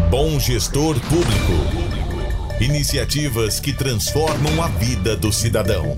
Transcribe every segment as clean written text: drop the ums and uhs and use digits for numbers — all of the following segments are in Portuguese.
Bom Gestor Público. Iniciativas que transformam a vida do cidadão.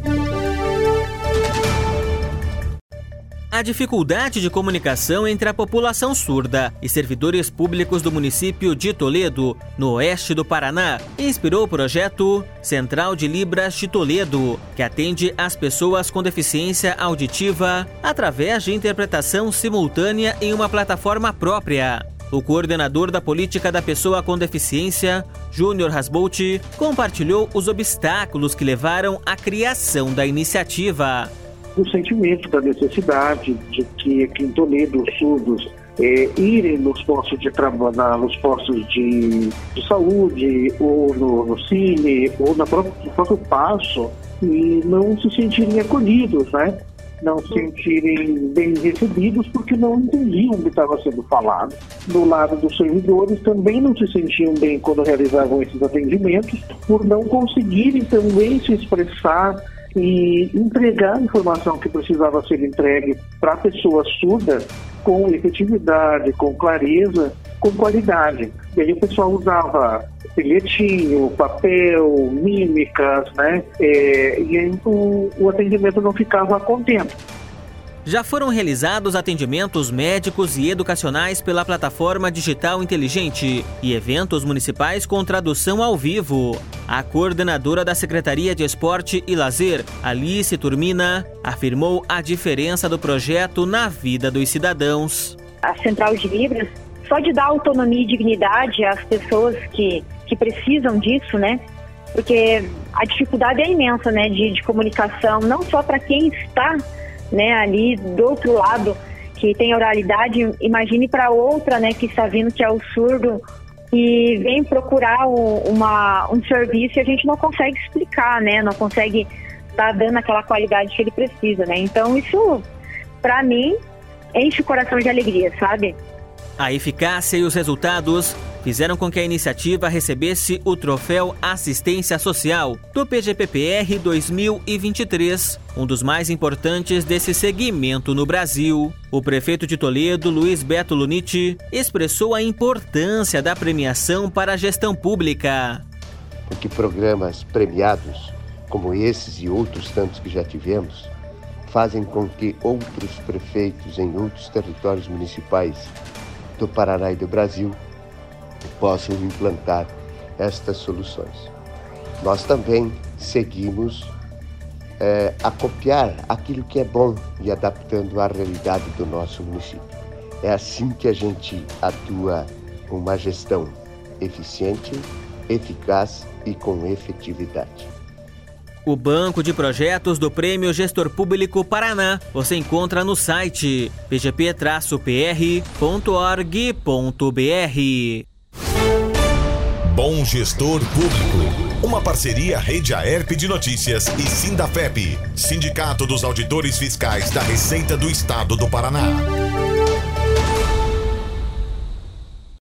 A dificuldade de comunicação entre a população surda e servidores públicos do município de Toledo, no oeste do Paraná, inspirou o projeto Central de Libras de Toledo, que atende as pessoas com deficiência auditiva através de interpretação simultânea em uma plataforma própria. O coordenador da política da pessoa com deficiência, Júnior Rasbolt, compartilhou os obstáculos que levaram à criação da iniciativa. O sentimento da necessidade de que aqui em Toledo os surdos irem nos postos de trabalho, nos postos de saúde, ou no Cine, ou no próprio Passo, e não se sentirem acolhidos, né? Não se sentirem bem recebidos porque não entendiam o que estava sendo falado. Do lado dos servidores também não se sentiam bem quando realizavam esses atendimentos, por não conseguirem também se expressar e entregar a informação que precisava ser entregue para a pessoa surda com efetividade, com clareza, com qualidade. E aí o pessoal usava bilhetinho, papel, mímicas, né? E aí o atendimento não ficava contente. Já foram realizados atendimentos médicos e educacionais pela plataforma digital inteligente e eventos municipais com tradução ao vivo. A coordenadora da Secretaria de Esporte e Lazer, Alice Turmina, afirmou a diferença do projeto na vida dos cidadãos. A Central de Libras, só de dar autonomia e dignidade às pessoas que precisam disso, né? Porque a dificuldade é imensa, né, de comunicação, não só para quem está, né, ali do outro lado, que tem oralidade, imagine para outra, né, que está vindo, que é o surdo, e vem procurar um serviço e a gente não consegue explicar, né, não consegue estar dando aquela qualidade que ele precisa, né. Então isso, para mim, enche o coração de alegria, sabe? A eficácia e os resultados fizeram com que a iniciativa recebesse o troféu Assistência Social do PGPPR 2023, um dos mais importantes desse segmento no Brasil. O prefeito de Toledo, Luiz Beto Luniti, expressou a importância da premiação para a gestão pública. Porque programas premiados, como esses e outros tantos que já tivemos, fazem com que outros prefeitos em outros territórios municipais do Paraná e do Brasil possam implantar estas soluções. Nós também seguimos a copiar aquilo que é bom e adaptando à realidade do nosso município. É assim que a gente atua com uma gestão eficiente, eficaz e com efetividade. O banco de projetos do Prêmio Gestor Público Paraná você encontra no site pgp-pr.org.br. Bom Gestor Público. Uma parceria Rede Aerp de Notícias e Sindafep, Sindicato dos Auditores Fiscais da Receita do Estado do Paraná.